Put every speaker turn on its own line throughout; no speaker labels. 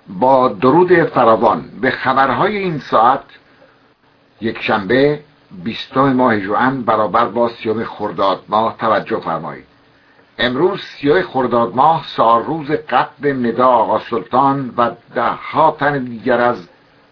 با درود فراوان به خبرهای این ساعت. یک شنبه 20 ماه ژوئن برابر با 30 خرداد ماه توجه فرمایید. امروز 30 خرداد ماه سالروز قتل ندا آقا سلطان و ده‌ها تن دیگر از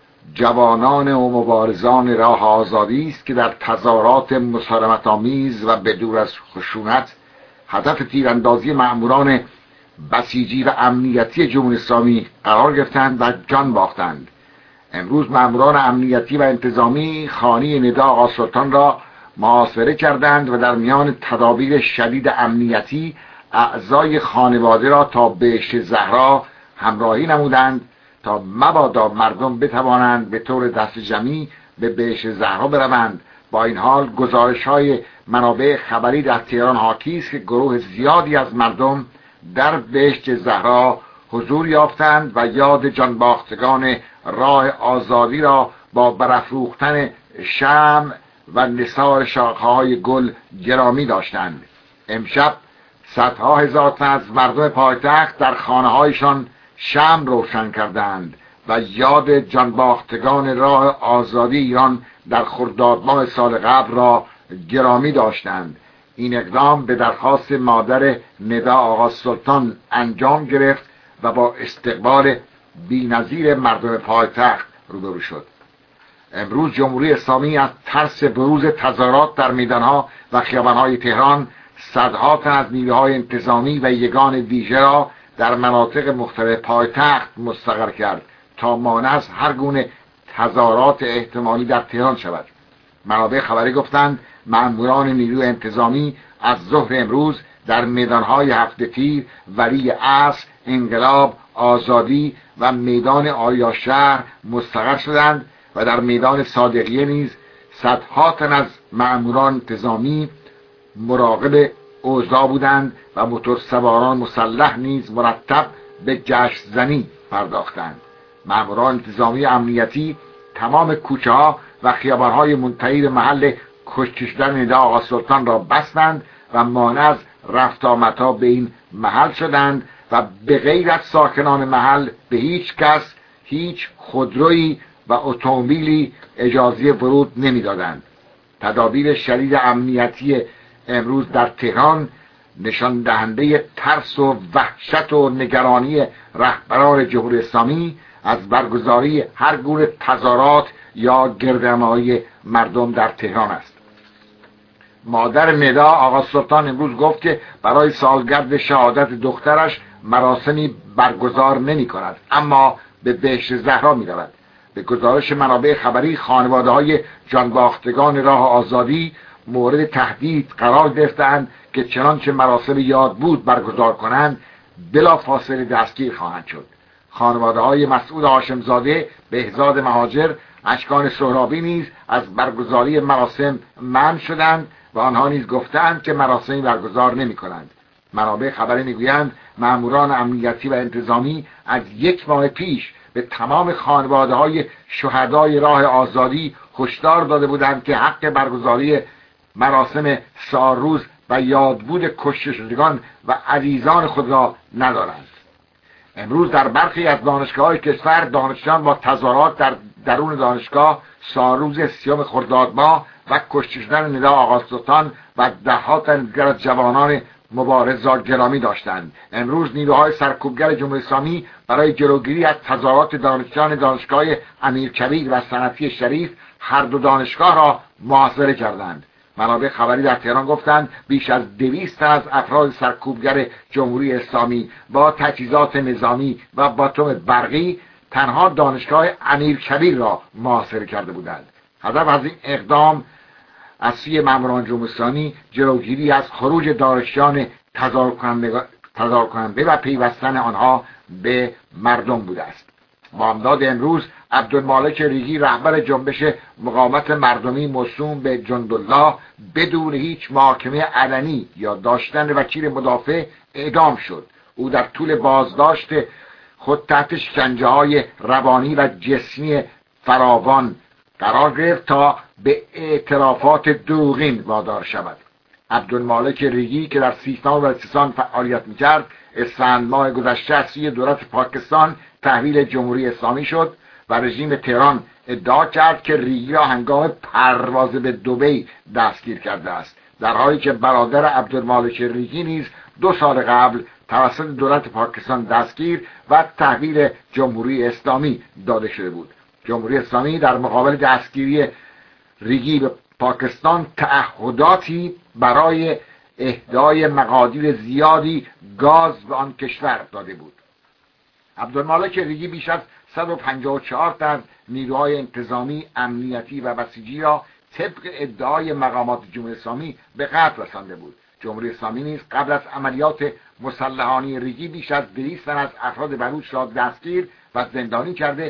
جوانان و مبارزان راه آزادی است که در تظاهرات مسالمت‌آمیز و بدور از خشونت هدف تیراندازی مأموران بسیجی و امنیتی جمهوری اسلامی قرار گرفتند و جان باختند. امروز مأموران امنیتی و انتظامی خانه ندا آقا سلطان را محاصره کردند و در میان تدابیر شدید امنیتی اعضای خانواده را تا بهشت زهرا همراهی نمودند تا مبادا مردم بتوانند به طور دست جمعی به بهشت زهرا بروند. با این حال گزارش‌های منابع خبری در تهران حاکی است که گروه زیادی از مردم در بهشت زهرا حضور یافتند و یاد جانباختگان راه آزادی را با برافروختن شمع و نثار شاخه‌های گل گرامی داشتند. امشب صدها هزار تن از مردم پایتخت در خانه‌هایشان شمع روشن کردند و یاد جانباختگان راه آزادی ایران در خرداد ماه سال قبل را گرامی داشتند. این اقدام به درخواست مادر ندا آقا سلطان انجام گرفت و با استقبال بی‌نظیر مردم پایتخت روبرو شد. امروز جمهوری اسلامی از ترس بروز تظاهرات در میدانها و خیابانهای تهران صدها تن از نیروهای انتظامی و یگان ویژه را در مناطق مختلف پایتخت مستقر کرد تا مانع از هر گونه تظاهرات احتمالی در تهران شود. منابع خبری گفتند مأموران نیروی انتظامی از ظهر امروز در میدانهای هفت تیر، ولی عصر، انقلاب، آزادی و میدان آریا شهر مستقر شدند و در میدان صادقیه نیز صدها تن از مأموران انتظامی مراقب اوضاع بودند و موتورسواران مسلح نیز مرتب به جشن زنی پرداختند. مأموران انتظامی امنیتی تمام کوچه ها و خیابان‌های منتهی به محل کشته شدن ندا آقا سلطان را بستند و مانع از رفت آمدها به این محل شدند و به غیر از ساکنان محل به هیچ کس هیچ خودرویی و اتومبیلی اجازه ورود نمیدادند. تدابیر شدید امنیتی امروز در تهران نشان دهنده ترس و وحشت و نگرانی رهبران جمهوری اسلامی از برگزاری هر گونه تظاهرات یا گردهمایی مردم در تهران است. مادر ندا آقا سلطان امروز گفت که برای سالگرد شهادت دخترش مراسمی برگزار نمی کند، اما به بهشت زهرا می رود. به گزارش منابع خبری خانواده‌های جانباختگان راه آزادی مورد تهدید قرار گرفتند که چنانچه مراسم یاد بود برگزار کنند بلا فاصله دستگیر خواهند شد. خانواده‌های مسعود هاشمزاده، بهزاد مهاجر، اشکان سهرابی نیز از برگزاری مراسم منع شدند و آنها نیز گفتند که مراسمی برگزار نمی کنند. منابع خبری میگویند مأموران امنیتی و انتظامی از یک ماه پیش به تمام خانواده‌های شهدای راه آزادی هشدار داده بودند که حق برگزاری مراسم سالروز و یادبود کشته شدگان و عزیزان خود را ندارند. امروز در برخی از دانشگاه‌های کشور دانشجویان با تظاهرات در درون دانشگاه سالروز 30 خرداد ماه و کشته شدن ندا آقا سلطان و ده‌ها تن دیگر از جوانان مبارز را گرامی داشتند. امروز نیروهای سرکوبگر جمهوری اسلامی برای جلوگیری از تظاهرات دانشجویان دانشگاه امیرکبیر و صنعتی شریف هر دو دانشگاه را محاصره کردند. منابع خبری در تهران گفتند بیش از 200 تن از افراد سرکوبگر جمهوری اسلامی با تجهیزات نظامی و باتوم برقی تنها دانشگاه امیرکبیر را محاصره کرده بودند. هدف از این اقدام از سوی مأموران جمهوری اسلامی جلوگیری از خروج دانشجویان تظاهر کننده و پیوستن آنها به مردم بوده است. بامداد امروز عبدالمالک ریگی رهبر جنبش مقاومت مردمی موسوم به جندالله بدون هیچ محاکمه علنی یا داشتن وکیل مدافع اعدام شد. او در طول بازداشت خود تحت شکنجه‌های روانی و جسمی فراوان قرار گرفت تا به اعترافات دروغین وادار شود. عبدالمالک ریگی که در سیستان و بلوچستان فعالیت می‌کرد، اسفند ماه گذشته از سوی دولت پاکستان تحویل جمهوری اسلامی شد و رژیم تهران ادعا کرد که ریگی را هنگام پرواز به دبی دستگیر کرده است، در حالی که برادر عبدالمالک ریگی نیز 2 سال قبل توسط دولت پاکستان دستگیر و تحویل جمهوری اسلامی داده شده بود. جمهوری اسلامی در مقابل دستگیری ریگی به پاکستان تعهداتی برای اهدای مقادیر زیادی گاز به آن کشور داده بود. عبدالمالک ریگی بیش از 154 تا از نیروهای انتظامی، امنیتی و بسیجی را طبق ادعای مقامات جمهوری اسلامی به قتل رسانده بود. جمهوری اسلامی نیز قبل از عملیات مسلحانه ریگی بیش از 200 تن از افراد بلوچ را دستگیر و زندانی کرده،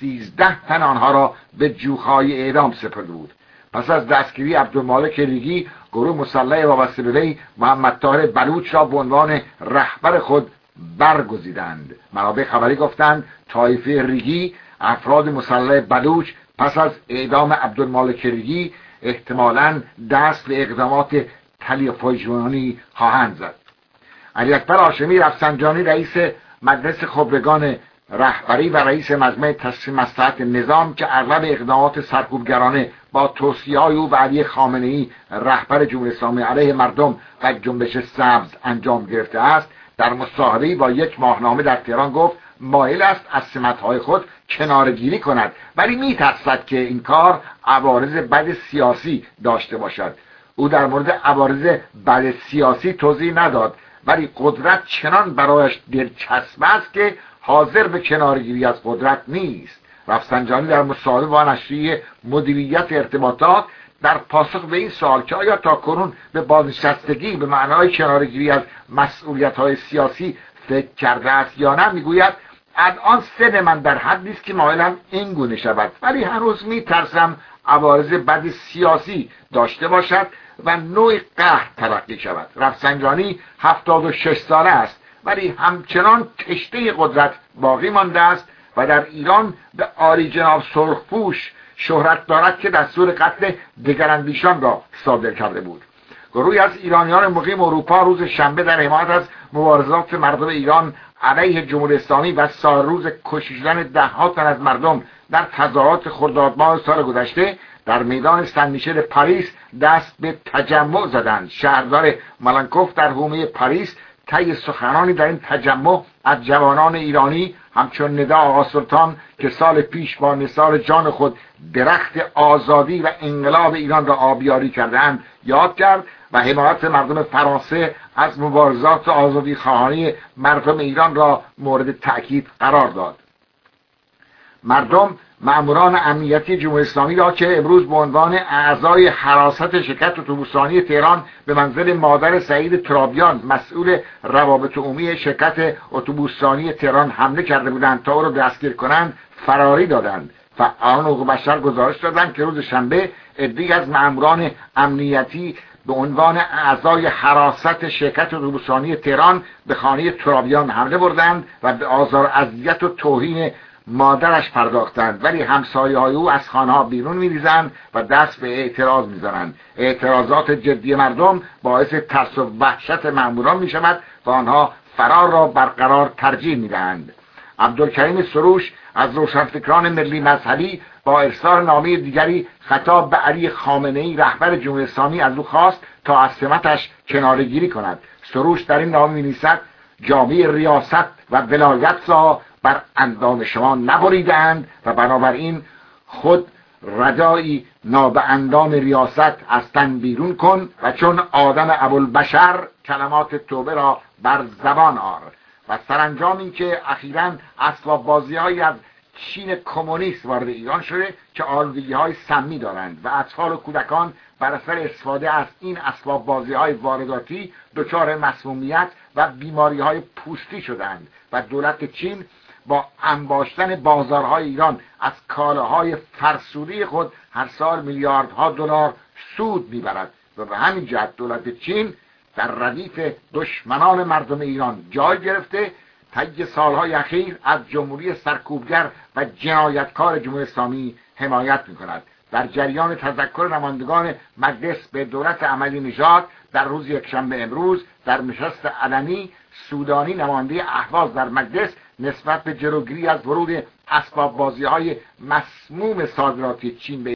13 تن آنها را به جوخهای اعدام سپرده بود. پس از دستگیری عبدالمالک ریگی، گروه مسلح وابسته به وی محمد طاهر بلوچ را به عنوان رهبر خود برگزیدند. منابع خبری گفتند طایفه ریگی، افراد مسلح بلوچ، پس از اعدام عبدالمالک ریگی احتمالاً دست به اقدامات تلافی‌جویانه خواهند زد. علی اکبر هاشمی رفسنجانی، رئیس مجلس خبرگان رهبری و رئیس مجمع تصمیم مصلحت نظام که اغلب اقدامات سرکوبگرانه با توصیه‌های او و علی خامنه‌ای رهبر جمهوری اسلامی علیه مردم و جنبش سبز انجام گرفته است، در مصاحبه‌ای با یک ماهنامه در تهران گفت مایل است از سمت‌های خود کناره‌گیری کند، ولی می‌ترسد که این کار عوارض بد سیاسی داشته باشد. او در مورد عوارض بد سیاسی توضیح نداد، ولی قدرت چنان برایش دلچسب است که حاضر به کنارگیری از قدرت نیست. رفسنجانی در مصاحبه با نشریه مدیریت ارتباطات در پاسخ به این سوال که آیا تاکنون به بازنشستگی به معنای کنارگیری از مسئولیت‌های سیاسی فکر کرده است یا نه، میگوید الان سن من در حدی است که مایلم این گونه شود، ولی هنوز میترسم عوارض بد سیاسی داشته باشد و نوع قهر تلقی شود. رفسنجانی 76 ساله است، ولی همچنان تشنه قدرت باقی مانده است و در ایران به عالی جناب سرخپوش شهرت دارد که دستور قتل دگراندیشان را صادر کرده بود. گروهی از ایرانیان مقیم اروپا روز شنبه در حمایت از مبارزات مردم ایران علیه جمهوری اسلامی و سال روز کشته شدن ده‌ها تن از مردم در تظاهرات خرداد ماه سال گذشته در میدان سن میشل پاریس دست به تجمع زدند. شهردار مالانکوف در حومه پاریس طی سخنانی در این تجمع از جوانان ایرانی همچون ندا آقا سلطان که سال پیش با نثار جان خود درخت آزادی و انقلاب ایران را آبیاری کردند یاد کرد و حمایت مردم فرانسه از مبارزات آزادی خواهانی مردم ایران را مورد تأکید قرار داد. مردم مأموران امنیتی جمهوری اسلامی را که امروز به عنوان اعضای حراست شرکت اتوبوسرانی تهران به منزل مادر سعید ترابیان مسئول روابط عمومی شرکت اتوبوسرانی تهران حمله کرده بودند تا او را دستگیر کنند فراری دادند. فعالان حقوق بشر گزارش دادند که روز شنبه عده‌ای از مأموران امنیتی به عنوان اعضای حراست شرکت اتوبوسرانی تهران به خانه ترابیان حمله بردند و به آزار و اذیت و توهین مادرش پرداختند، ولی همسایه‌های او از خانه‌ها بیرون می‌ریزند و دست به اعتراض می‌زنند. اعتراضات جدی مردم باعث ترس و وحشت مأموران می‌شود و آنها فرار را برقرار ترجیح می‌دهند. عبدالکریم سروش از روشنفکران ملی مذهبی با ارسال نامه دیگری خطاب به علی خامنه‌ای رهبر جمهوری اسلامی از او خواست تا از سمتش کناره‌گیری کند. سروش در این نامه می‌نویسد جامعه ریاست و ولایت را بر اندام شما نبریدند و بنابراین خود ردایی ناب اندام ریاست از تن بیرون کن و چون آدم ابوالبشر کلمات توبه را بر زبان آر. و سرانجام این که اخیراً اسباب بازی‌هایی از چین کمونیست وارد ایران شده که آلودگی‌های سمی دارند و اطفال و کودکان بر اثر استفاده از این اسباب بازی‌های وارداتی دچار مسمومیت و بیماری‌های پوستی شدند و دولت چین با انباشتن بازارهای ایران از کالاهای فرسوده خود هر سال میلیاردها دلار سود میبرد و به همین جهت دولت چین در ردیف دشمنان مردم ایران جای گرفته طی سالهای اخیر از جمهوری سرکوبگر و جنایتکار جمهوری اسلامی حمایت میکند. در جریان تذکر نمایندگان مجلس به دولت عملی نژاد در روز یکشنبه امروز در نشست علنی سودانی نماینده اهواز در مجلس نسبت به جلوگیری از ورود اسباب بازی‌های مسموم صادراتی چین به